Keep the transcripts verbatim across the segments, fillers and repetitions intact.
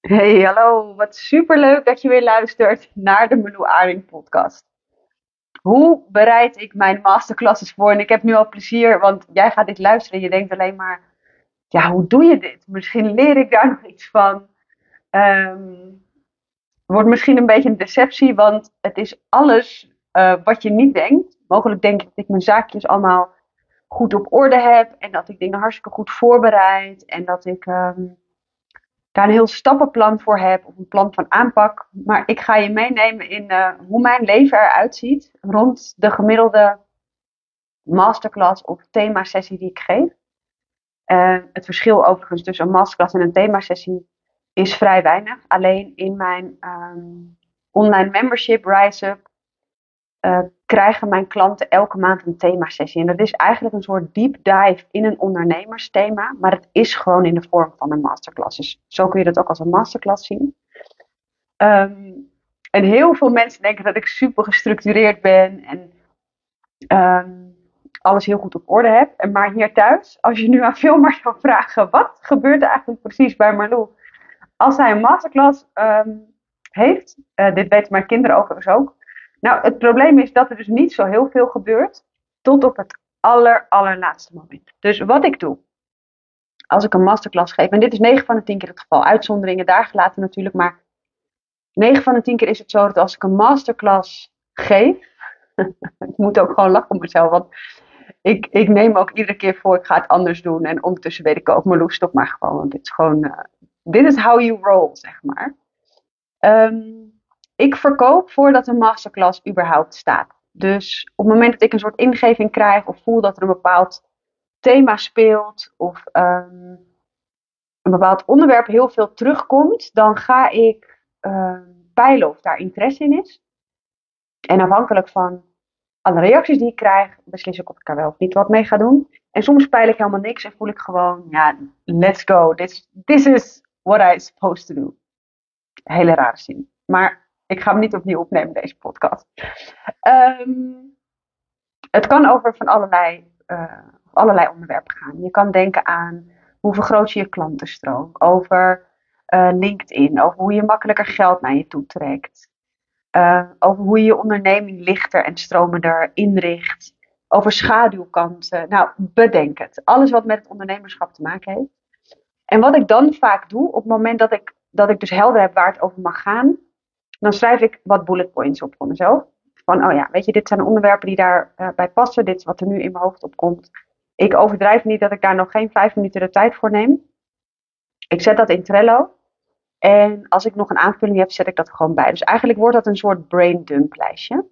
Hey, hallo. Wat superleuk dat je weer luistert naar de Meloe Aarding podcast. Hoe bereid ik mijn masterclasses voor? En ik heb nu al plezier, want jij gaat dit luisteren en je denkt alleen maar, ja, hoe doe je dit? Misschien leer ik daar nog iets van. Ehm wordt misschien een beetje een deceptie, want het is alles eh, wat je niet denkt. Mogelijk denk ik dat ik mijn zaakjes allemaal goed op orde heb en dat ik dingen hartstikke goed voorbereid en dat ik ehm, daar een heel stappenplan voor heb of een plan van aanpak. Maar ik ga je meenemen in uh, hoe mijn leven eruit ziet rond de gemiddelde masterclass of themasessie die ik geef. Uh, het verschil overigens tussen een masterclass en een themasessie is vrij weinig. Alleen in mijn um, online membership RiseUp uh, krijgen mijn klanten elke maand een themasessie. En dat is eigenlijk een soort deep dive in een ondernemersthema, maar het is gewoon in de vorm van een masterclass. Dus zo kun je dat ook als een masterclass zien. Um, en heel veel mensen denken dat ik super gestructureerd ben en um, alles heel goed op orde heb. En maar hier thuis, als je nu aan Vilmar zou vragen, wat gebeurt er eigenlijk precies bij Marlou als hij een masterclass um, heeft? Uh, dit weten mijn kinderen overigens ook. Nou, het probleem is dat er dus niet zo heel veel gebeurt tot op het aller, allerlaatste moment. Dus wat ik doe, als ik een masterclass geef, en dit is negen van de tien keer het geval, uitzonderingen daar gelaten natuurlijk, maar negen van de tien keer is het zo dat als ik een masterclass geef, ik moet ook gewoon lachen om mezelf, want ik, ik neem ook iedere keer voor, ik ga het anders doen. En ondertussen weet ik ook, Marloes, stop maar gewoon, want dit is gewoon, uh, dit is how you roll, zeg maar. Um, ik verkoop voordat een masterclass überhaupt staat. Dus op het moment dat ik een soort ingeving krijg of voel dat er een bepaald thema speelt of um, een bepaald onderwerp heel veel terugkomt, dan ga ik uh, peilen of daar interesse in is. En afhankelijk van alle reacties die ik krijg, beslis ik of ik er wel of niet wat mee ga doen. En soms peil ik helemaal niks en voel ik gewoon, ja, let's go. This, this is what I'm supposed to do. Hele rare zin. Maar ik ga hem niet opnieuw opnemen, deze podcast. Um, het kan over van allerlei, uh, allerlei onderwerpen gaan. Je kan denken aan hoe vergroot je je klantenstroom. Over uh, LinkedIn. Over hoe je makkelijker geld naar je toe trekt. Uh, over hoe je je onderneming lichter en stromender inricht. Over schaduwkanten. Nou, bedenk het. Alles wat met het ondernemerschap te maken heeft. En wat ik dan vaak doe, op het moment dat ik, dat ik dus helder heb waar het over mag gaan, dan schrijf ik wat bullet points op voor mezelf. Van, oh ja, weet je, dit zijn de onderwerpen die daarbij uh, bij passen. Dit is wat er nu in mijn hoofd opkomt. Ik overdrijf niet dat ik daar nog geen vijf minuten de tijd voor neem. Ik zet dat in Trello. En als ik nog een aanvulling heb, zet ik dat er gewoon bij. Dus eigenlijk wordt dat een soort brain dump lijstje.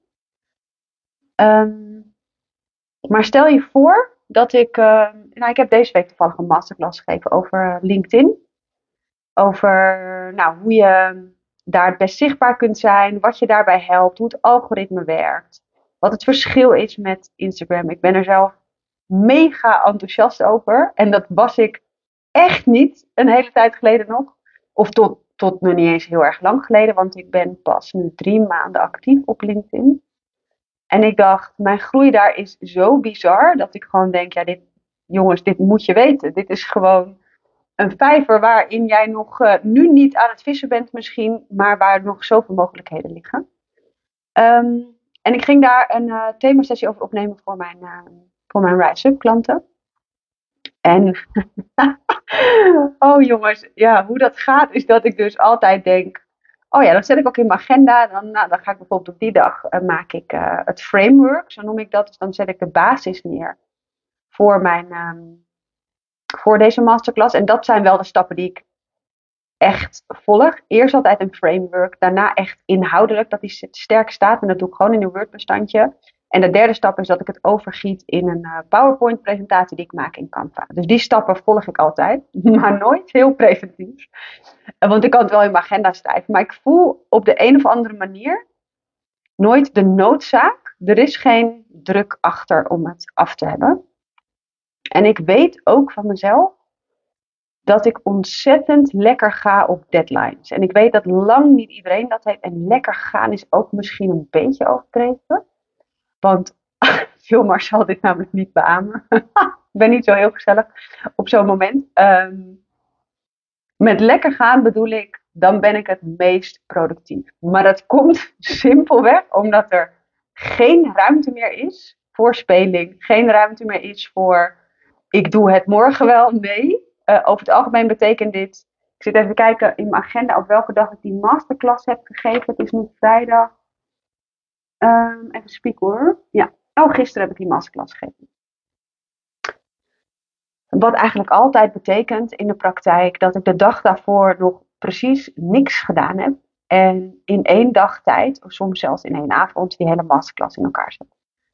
Um, maar stel je voor dat ik... Uh, nou, ik heb deze week toevallig een masterclass gegeven over LinkedIn. Over nou, hoe je daar het best zichtbaar kunt zijn. Wat je daarbij helpt. Hoe het algoritme werkt. Wat het verschil is met Instagram. Ik ben er zelf mega enthousiast over. En dat was ik echt niet een hele tijd geleden nog. Of tot, tot nu niet eens heel erg lang geleden. Want ik ben pas nu drie maanden actief op LinkedIn. En ik dacht, mijn groei daar is zo bizar. Dat ik gewoon denk, ja dit, jongens, dit moet je weten. Dit is gewoon een vijver waarin jij nog uh, nu niet aan het vissen bent misschien. Maar waar nog zoveel mogelijkheden liggen. Um, en ik ging daar een uh, themasessie over opnemen voor mijn, uh, voor mijn RiseUp klanten. En oh jongens, ja, hoe dat gaat is dat ik dus altijd denk, oh ja, dat zet ik ook in mijn agenda. Dan, nou, dan ga ik bijvoorbeeld op die dag, uh, maak ik uh, het framework, zo noem ik dat. Dus dan zet ik de basis neer voor, mijn, um, voor deze masterclass. En dat zijn wel de stappen die ik echt volg. Eerst altijd een framework, daarna echt inhoudelijk, dat die sterk staat. En dat doe ik gewoon in een Word bestandje. En de derde stap is dat ik het overgiet in een uh, PowerPoint presentatie die ik maak in Canva. Dus die stappen volg ik altijd, maar nooit heel preventief. Want ik kan het wel in mijn agenda schrijven, maar ik voel op de een of andere manier nooit de noodzaak. Er is geen druk achter om het af te hebben. En ik weet ook van mezelf dat ik ontzettend lekker ga op deadlines. En ik weet dat lang niet iedereen dat heeft. En lekker gaan is ook misschien een beetje overdreven. Want Vilmar zal dit namelijk niet beamen. Ik ben niet zo heel gezellig op zo'n moment. Um, Met lekker gaan bedoel ik, dan ben ik het meest productief. Maar dat komt simpelweg omdat er geen ruimte meer is voor speling. Geen ruimte meer is voor, ik doe het morgen wel. Nee, uh, over het algemeen betekent dit, ik zit even te kijken in mijn agenda op welke dag ik die masterclass heb gegeven. Het is nu vrijdag. Um, even spieken hoor. Ja, oh, gisteren heb ik die masterclass gegeven. Wat eigenlijk altijd betekent in de praktijk dat ik de dag daarvoor nog precies niks gedaan heb. En in één dag tijd, of soms zelfs in één avond, die hele masterclass in elkaar zet.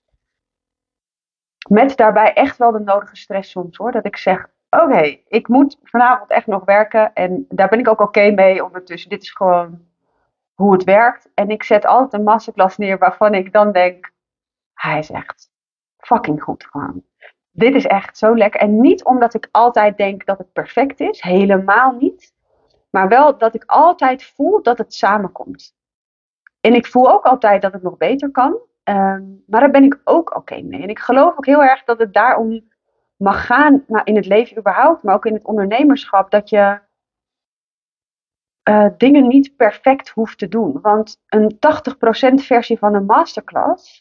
Met daarbij echt wel de nodige stress soms hoor. Dat ik zeg, oké, okay, ik moet vanavond echt nog werken. En daar ben ik ook oké okay mee ondertussen. Dit is gewoon hoe het werkt. En ik zet altijd een masterclass neer waarvan ik dan denk, hij is echt fucking goed gewoon. Dit is echt zo lekker. En niet omdat ik altijd denk dat het perfect is. Helemaal niet. Maar wel dat ik altijd voel dat het samenkomt. En ik voel ook altijd dat het nog beter kan. Um, maar daar ben ik ook oké okay mee. En ik geloof ook heel erg dat het daarom mag gaan. Nou, in het leven überhaupt. Maar ook in het ondernemerschap. Dat je uh, dingen niet perfect hoeft te doen. Want een tachtig procent versie van een masterclass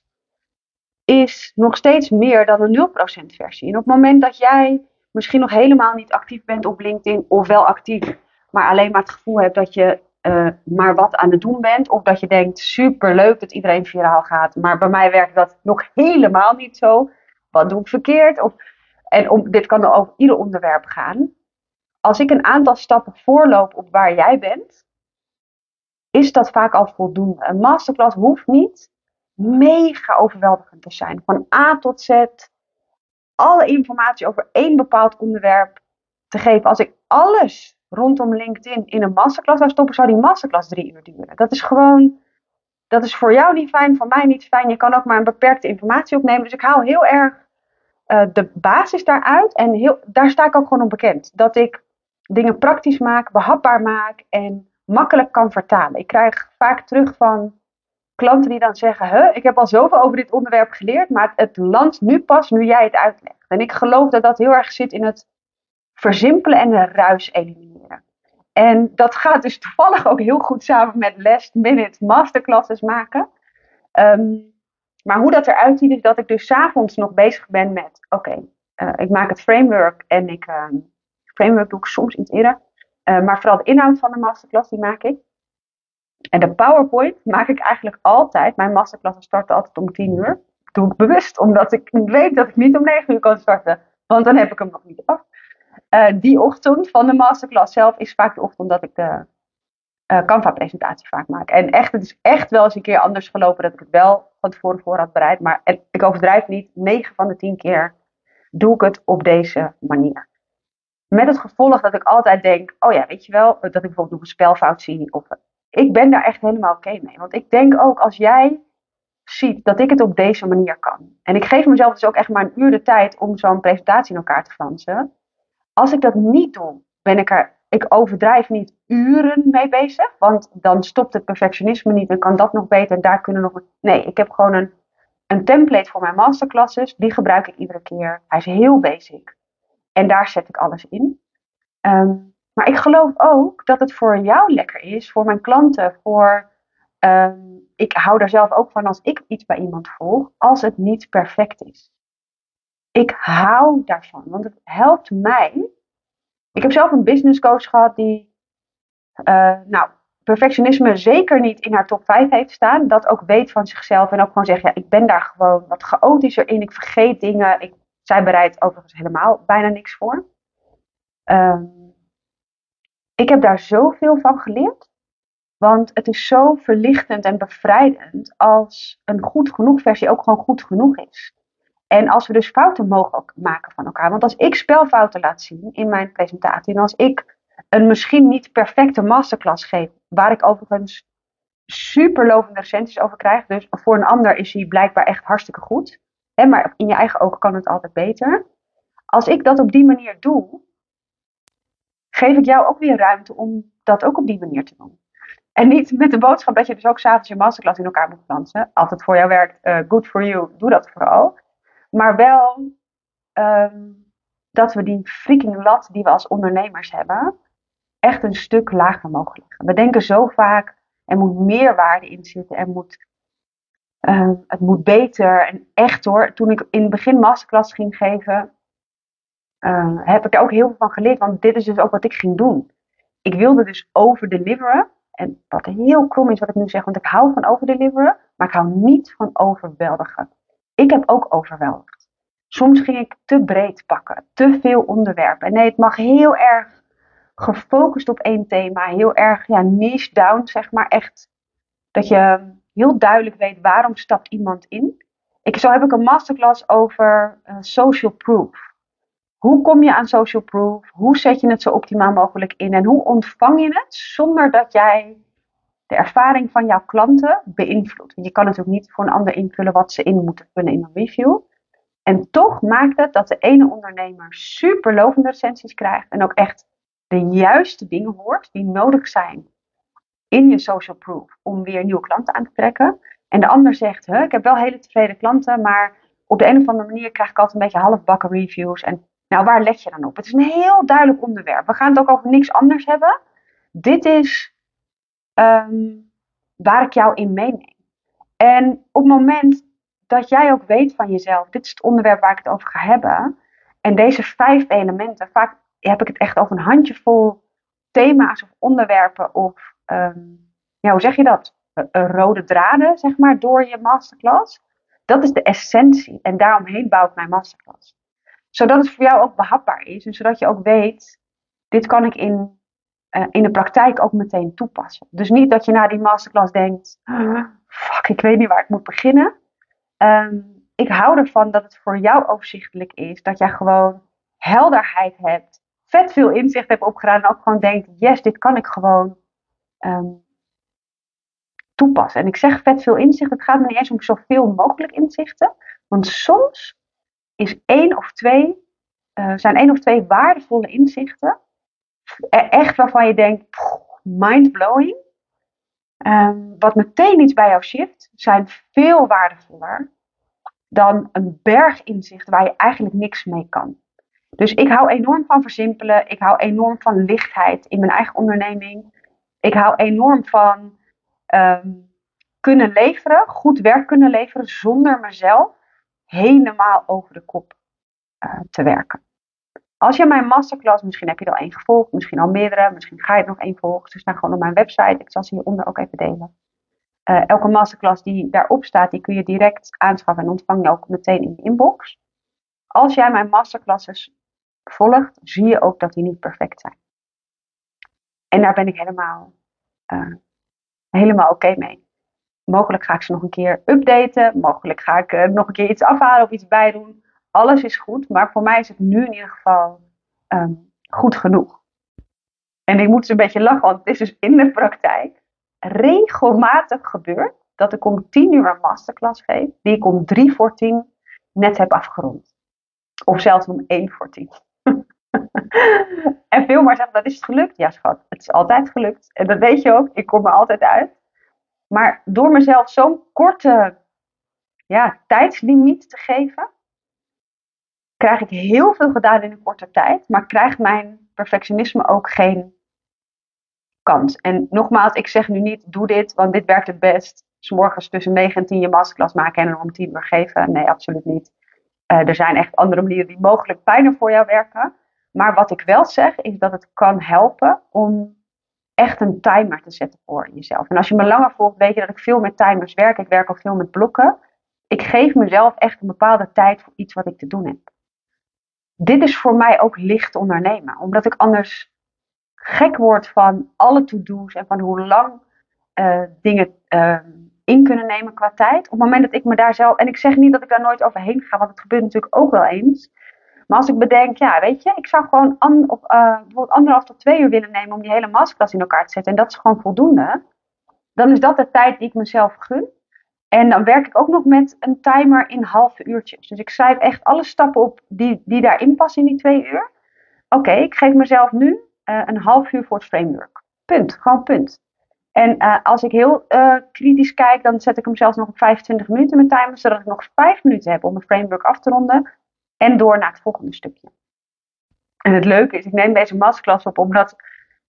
is nog steeds meer dan een nul procent versie. En op het moment dat jij misschien nog helemaal niet actief bent op LinkedIn, of wel actief, maar alleen maar het gevoel hebt dat je uh, maar wat aan het doen bent, of dat je denkt, superleuk dat iedereen viraal gaat, maar bij mij werkt dat nog helemaal niet zo. Wat doe ik verkeerd? Of, en om, dit kan over ieder onderwerp gaan. Als ik een aantal stappen voorloop op waar jij bent, is dat vaak al voldoende. Een masterclass hoeft niet mega overweldigend te zijn. Van A tot Z, alle informatie over één bepaald onderwerp te geven. Als ik alles rondom LinkedIn in een masterclass zou stoppen, zou die masterclass drie uur duren. Dat is gewoon, dat is voor jou niet fijn, voor mij niet fijn. Je kan ook maar een beperkte informatie opnemen. Dus ik haal heel erg uh, de basis daaruit. En heel, daar sta ik ook gewoon op bekend. Dat ik dingen praktisch maak, behapbaar maak en makkelijk kan vertalen. Ik krijg vaak terug van klanten die dan zeggen, huh, ik heb al zoveel over dit onderwerp geleerd, maar het landt nu pas nu jij het uitlegt. En ik geloof dat dat heel erg zit in het versimpelen en de ruis elimineren. En dat gaat dus toevallig ook heel goed samen met last minute masterclasses maken. Um, maar hoe dat eruit ziet is dat ik dus 's avonds nog bezig ben met, oké, okay, uh, ik maak het framework en ik, uh, framework doe ik soms iets eerder. Uh, maar vooral de inhoud van de masterclass, die maak ik. En de PowerPoint maak ik eigenlijk altijd. Mijn masterclassen starten altijd om tien uur. Dat doe ik bewust, omdat ik weet dat ik niet om negen uur kan starten. Want dan heb ik hem nog niet af. Uh, die ochtend van de masterclass zelf is vaak de ochtend dat ik de uh, Canva-presentatie vaak maak. En echt, het is echt wel eens een keer anders gelopen dat ik het wel van tevoren voor had bereid. Maar ik overdrijf niet, negen van de tien keer doe ik het op deze manier. Met het gevolg dat ik altijd denk, oh ja, weet je wel, dat ik bijvoorbeeld nog een spelfout zie. Of, ik ben daar echt helemaal oké okay mee. Want ik denk ook, als jij ziet dat ik het op deze manier kan. En ik geef mezelf dus ook echt maar een uur de tijd om zo'n presentatie in elkaar te flansen. Als ik dat niet doe, ben ik er, ik overdrijf niet uren mee bezig. Want dan stopt het perfectionisme niet en kan dat nog beter. En daar kunnen nog. Nee, ik heb gewoon een, een template voor mijn masterclasses. Die gebruik ik iedere keer. Hij is heel basic. En daar zet ik alles in. Um, maar ik geloof ook dat het voor jou lekker is, voor mijn klanten, voor. Um, ik hou daar zelf ook van als ik iets bij iemand volg, als het niet perfect is. Ik hou daarvan, want het helpt mij. Ik heb zelf een business coach gehad die, uh, nou, perfectionisme zeker niet in haar top vijf heeft staan. Dat ook weet van zichzelf en ook gewoon zegt, ja, ik ben daar gewoon wat chaotischer in. Ik vergeet dingen. Ik, zij bereidt overigens helemaal bijna niks voor. Um, ik heb daar zoveel van geleerd. Want het is zo verlichtend en bevrijdend als een goed genoeg versie ook gewoon goed genoeg is. En als we dus fouten mogen ook maken van elkaar. Want als ik spelfouten laat zien in mijn presentatie. En als ik een misschien niet perfecte masterclass geef. Waar ik overigens super lovende recensies over krijg. Dus voor een ander is die blijkbaar echt hartstikke goed. Hè, maar in je eigen ogen kan het altijd beter. Als ik dat op die manier doe. Geef ik jou ook weer ruimte om dat ook op die manier te doen. En niet met de boodschap dat je dus ook 's avonds je masterclass in elkaar moet flansen. Als het voor jou werkt, uh, good for you, doe dat vooral. Maar wel um, dat we die freaking lat die we als ondernemers hebben. echt een stuk lager mogen liggen. We denken zo vaak, er moet meer waarde in zitten, er moet, uh, het moet beter. En echt hoor, toen ik in het begin masterclass ging geven, uh, heb ik er ook heel veel van geleerd. Want dit is dus ook wat ik ging doen. Ik wilde dus overdeliveren. En wat heel krom is wat ik nu zeg, want ik hou van overdeliveren, maar ik hou niet van overweldigen. Ik heb ook overweldigd. Soms ging ik te breed pakken, te veel onderwerpen. En nee, het mag heel erg gefocust op één thema, heel erg ja, niche down, zeg maar. Echt dat je heel duidelijk weet waarom stapt iemand in. Ik, zo heb ik een masterclass over uh, social proof. Hoe kom je aan social proof? Hoe zet je het zo optimaal mogelijk in? En hoe ontvang je het zonder dat jij de ervaring van jouw klanten beïnvloedt? Want je kan natuurlijk niet voor een ander invullen wat ze in moeten vullen in een review. En toch maakt het dat de ene ondernemer super lovende recensies krijgt. En ook echt de juiste dingen hoort die nodig zijn in je social proof om weer nieuwe klanten aan te trekken. En de ander zegt, ik heb wel hele tevreden klanten, maar op de een of andere manier krijg ik altijd een beetje halfbakken reviews. En nou, waar let je dan op? Het is een heel duidelijk onderwerp. We gaan het ook over niks anders hebben. Dit is um, waar ik jou in meeneem. En op het moment dat jij ook weet van jezelf, dit is het onderwerp waar ik het over ga hebben. En deze vijf elementen, vaak heb ik het echt over een handjevol thema's of onderwerpen of, um, ja, hoe zeg je dat? Uh, rode draden, zeg maar, door je masterclass. Dat is de essentie. En daaromheen bouw ik mijn masterclass. Zodat het voor jou ook behapbaar is. En zodat je ook weet, dit kan ik in, uh, in de praktijk ook meteen toepassen. Dus niet dat je na die masterclass denkt, fuck, ik weet niet waar ik moet beginnen. Um, ik hou ervan dat het voor jou overzichtelijk is. Dat jij gewoon helderheid hebt. Vet veel inzicht hebt opgedaan. En ook gewoon denkt, yes, dit kan ik gewoon um, toepassen. En ik zeg vet veel inzicht. Het gaat me niet eens om zoveel mogelijk inzichten. Want soms is één of twee, uh, zijn één of twee waardevolle inzichten. Echt waarvan je denkt, mind-blowing. Um, wat meteen iets bij jou shift, zijn veel waardevoller dan een berg inzicht waar je eigenlijk niks mee kan. Dus ik hou enorm van versimpelen. Ik hou enorm van lichtheid in mijn eigen onderneming. Ik hou enorm van um, kunnen leveren, goed werk kunnen leveren, zonder mezelf helemaal over de kop uh, te werken. Als je mijn masterclass, misschien heb je er al één gevolgd, misschien al meerdere, misschien ga je er nog één volgen. Dus ga gewoon op mijn website, ik zal ze hieronder ook even delen. Uh, elke masterclass die daarop staat, die kun je direct aanschaffen en ontvang je ook meteen in je inbox. Als jij mijn masterclasses volgt, zie je ook dat die niet perfect zijn. En daar ben ik helemaal, uh, helemaal oké okay mee. Mogelijk ga ik ze nog een keer updaten, mogelijk ga ik uh, nog een keer iets afhalen of iets bijdoen. Alles is goed, maar voor mij is het nu in ieder geval um, goed genoeg. En ik moet dus een beetje lachen, want het is dus in de praktijk regelmatig gebeurd dat ik om tien uur een masterclass geef, die ik om drie voor tien net heb afgerond. Of zelfs om één voor tien. En veel maar zeggen, dat is het gelukt. Ja schat, het is altijd gelukt. En dat weet je ook, ik kom er altijd uit. Maar door mezelf zo'n korte ja, tijdslimiet te geven, krijg ik heel veel gedaan in een korte tijd. Maar krijgt mijn perfectionisme ook geen kans. En nogmaals, ik zeg nu niet, doe dit, want dit werkt het best. 's Morgens tussen negen en tien je masterclass maken en dan om tien uur geven. Nee, absoluut niet. Uh, er zijn echt andere manieren die mogelijk fijner voor jou werken. Maar wat ik wel zeg, is dat het kan helpen om echt een timer te zetten voor jezelf. En als je me langer volgt, weet je dat ik veel met timers werk. Ik werk ook veel met blokken. Ik geef mezelf echt een bepaalde tijd voor iets wat ik te doen heb. Dit is voor mij ook licht ondernemen. Omdat ik anders gek word van alle to-do's en van hoe lang uh, dingen uh, in kunnen nemen qua tijd. Op het moment dat ik me daar zelf... En ik zeg niet dat ik daar nooit overheen ga, want het gebeurt natuurlijk ook wel eens. Maar als ik bedenk, ja, weet je, ik zou gewoon an, of, uh, bijvoorbeeld anderhalf tot twee uur willen nemen om die hele masterclass in elkaar te zetten. En dat is gewoon voldoende. Dan is dat de tijd die ik mezelf gun. En dan werk ik ook nog met een timer in halve uurtjes. Dus ik schrijf echt alle stappen op die, die daarin passen in die twee uur. Oké, okay, ik geef mezelf nu uh, een half uur voor het framework. Punt, gewoon punt. En uh, als ik heel uh, kritisch kijk, dan zet ik hem zelfs nog op vijfentwintig minuten met timer. Zodat ik nog vijf minuten heb om mijn framework af te ronden. En door naar het volgende stukje. En het leuke is, ik neem deze masterclass op omdat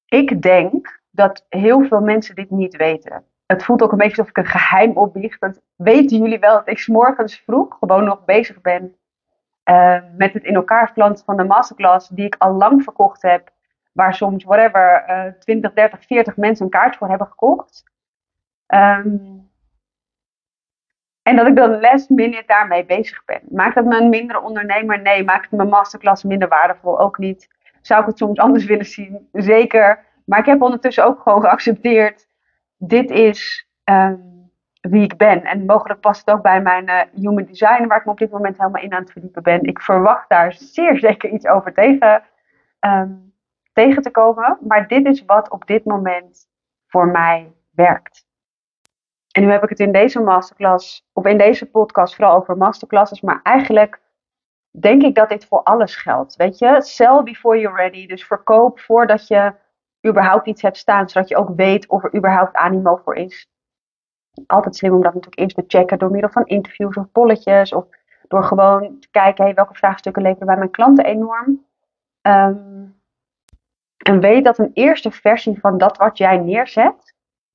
Ik denk dat heel veel mensen dit niet weten. Het voelt ook een beetje alsof ik een geheim opbiecht. Dat weten jullie wel dat ik 's morgens vroeg gewoon nog bezig ben uh, met het in elkaar planten van de masterclass die ik al lang verkocht heb. Waar soms, whatever, uh, twintig, dertig, veertig mensen een kaart voor hebben gekocht. Um, en dat ik dan last minute daarmee bezig ben. Maakt dat me een mindere ondernemer? Nee. Maakt het mijn masterclass minder waardevol? Ook niet. Zou ik het soms anders willen zien? Zeker. Maar ik heb ondertussen ook gewoon geaccepteerd. Dit is um, wie ik ben. En mogelijk past het ook bij mijn uh, human design. Waar ik me op dit moment helemaal in aan het verdiepen ben. Ik verwacht daar zeer zeker iets over tegen, um, tegen te komen. Maar dit is wat op dit moment voor mij werkt. En nu heb ik het in deze masterclass, of in deze podcast vooral over masterclasses. Maar eigenlijk denk ik dat dit voor alles geldt. Weet je, sell before you're ready. Dus verkoop voordat je überhaupt iets hebt staan. Zodat je ook weet of er überhaupt animo voor is. Altijd slim om dat natuurlijk eerst te checken door middel van interviews of polletjes. Of door gewoon te kijken, hey, welke vraagstukken leveren bij mijn klanten enorm. Um, en weet dat een eerste versie van dat wat jij neerzet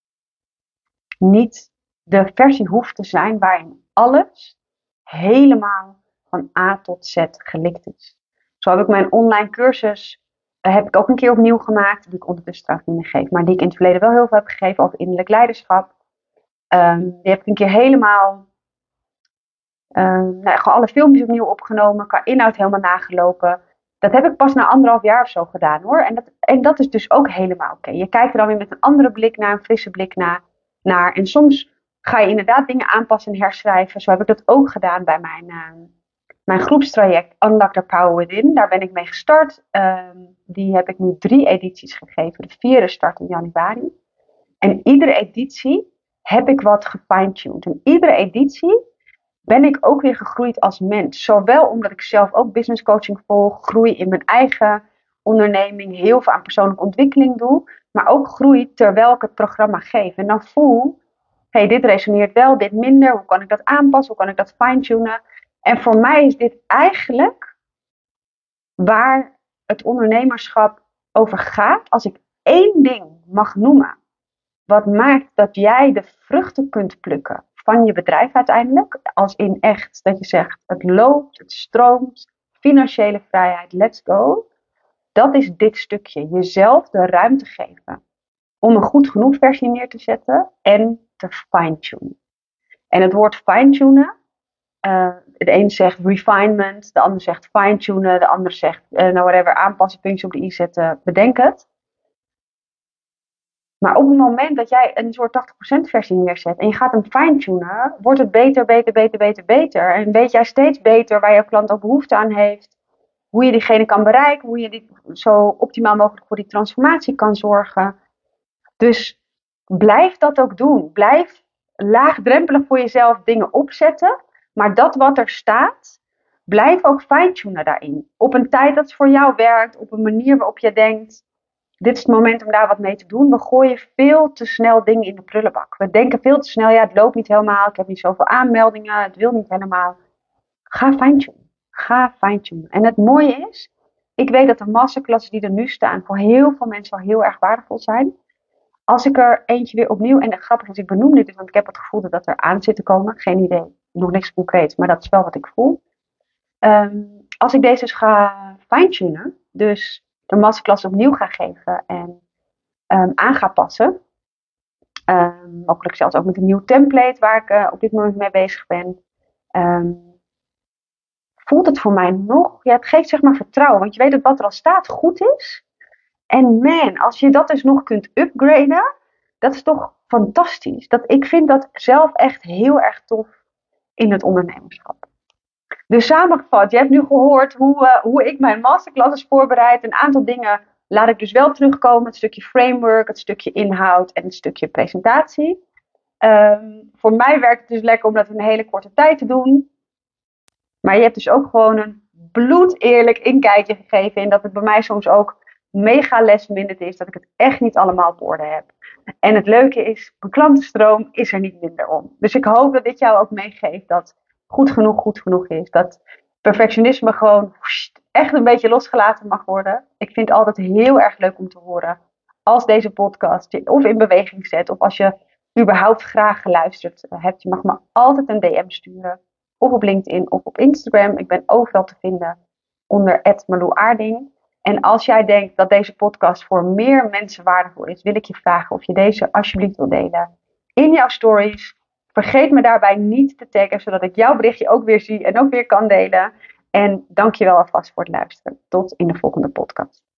niet de versie hoeft te zijn waarin alles helemaal van A tot Z gelikt is. Zo heb ik mijn online cursus uh, heb ik ook een keer opnieuw gemaakt. Die ik ondertussen trouwens niet meer geef. Maar die ik in het verleden wel heel veel heb gegeven over innerlijk leiderschap. Um, die heb ik een keer helemaal um, nou, gewoon alle filmpjes opnieuw opgenomen. Qua inhoud helemaal nagelopen. Dat heb ik pas na anderhalf jaar of zo gedaan hoor. En dat, en dat is dus ook helemaal oké. Okay. Je kijkt er dan weer met een andere blik naar. Een frisse blik naar. naar. En soms ga je inderdaad dingen aanpassen en herschrijven. Zo heb ik dat ook gedaan bij mijn, uh, mijn groepstraject Unlock the Power Within. Daar ben ik mee gestart. Uh, die heb ik nu drie edities gegeven. De vierde start in januari. En iedere editie heb ik wat gefine-tuned. En iedere editie ben ik ook weer gegroeid als mens. Zowel omdat ik zelf ook business coaching volg. Groei in mijn eigen onderneming. Heel veel aan persoonlijke ontwikkeling doe. Maar ook groei terwijl ik het programma geef. En dan voel, hey, dit resoneert wel, dit minder. Hoe kan ik dat aanpassen? Hoe kan ik dat fine-tunen? En voor mij is dit eigenlijk waar het ondernemerschap over gaat. Als ik één ding mag noemen. Wat maakt dat jij de vruchten kunt plukken van je bedrijf uiteindelijk. Als in echt dat je zegt, het loopt, het stroomt. Financiële vrijheid, let's go. Dat is dit stukje. Jezelf de ruimte geven. Om een goed genoeg versie neer te zetten. En te fine-tunen. En het woord fine-tunen. Uh, de een zegt refinement. De ander zegt fine-tunen. De ander zegt, uh, nou whatever, aanpassen, puntje op de i zetten. Bedenk het. Maar op het moment dat jij een soort tachtig procent versie neerzet. En je gaat hem fine-tunen. Wordt het beter, beter, beter, beter, beter. En weet jij steeds beter waar jouw klant ook behoefte aan heeft. Hoe je diegene kan bereiken. Hoe je die zo optimaal mogelijk voor die transformatie kan zorgen. Dus blijf dat ook doen. Blijf laagdrempelig voor jezelf dingen opzetten. Maar dat wat er staat, blijf ook fine-tunen daarin. Op een tijd dat voor jou werkt. Op een manier waarop je denkt, dit is het moment om daar wat mee te doen. We gooien veel te snel dingen in de prullenbak. We denken veel te snel, ja, het loopt niet helemaal. Ik heb niet zoveel aanmeldingen. Het wil niet helemaal. Ga fine-tunen. Ga fine-tunen. En het mooie is, ik weet dat de masterclasses die er nu staan voor heel veel mensen wel heel erg waardevol zijn. Als ik er eentje weer opnieuw, en grappig is, ik benoem dit, want ik heb het gevoel dat dat er aan zit te komen. Geen idee, nog niks concreets, maar dat is wel wat ik voel. Um, als ik deze dus ga fine-tunen, dus de masterclass opnieuw ga geven en um, aan ga passen. Um, mogelijk zelfs ook met een nieuw template waar ik uh, op dit moment mee bezig ben. Um, voelt het voor mij nog, ja, het geeft zeg maar vertrouwen, want je weet dat wat er al staat goed is. En man, als je dat dus nog kunt upgraden, dat is toch fantastisch. Dat, ik vind dat zelf echt heel erg tof in het ondernemerschap. Dus samengevat, je hebt nu gehoord hoe, uh, hoe ik mijn masterclasses voorbereid. Een aantal dingen laat ik dus wel terugkomen. Het stukje framework, het stukje inhoud en het stukje presentatie. Um, voor mij werkt het dus lekker om dat in een hele korte tijd te doen. Maar je hebt dus ook gewoon een bloedeerlijk inkijkje gegeven in dat het bij mij soms ook mega last minute is. Dat ik het echt niet allemaal op orde heb. En het leuke is, mijn klantenstroom is er niet minder om. Dus ik hoop dat dit jou ook meegeeft dat goed genoeg goed genoeg is. Dat perfectionisme gewoon echt een beetje losgelaten mag worden. Ik vind het altijd heel erg leuk om te horen als deze podcast je of in beweging zet, of als je überhaupt graag geluisterd hebt, je mag me altijd een D M sturen. Of op LinkedIn of op Instagram. Ik ben overal te vinden onder at Marlou Aarding. En als jij denkt dat deze podcast voor meer mensen waardevol is, wil ik je vragen of je deze alsjeblieft wil delen in jouw stories. Vergeet me daarbij niet te taggen, zodat ik jouw berichtje ook weer zie en ook weer kan delen. En dank je wel alvast voor het luisteren. Tot in de volgende podcast.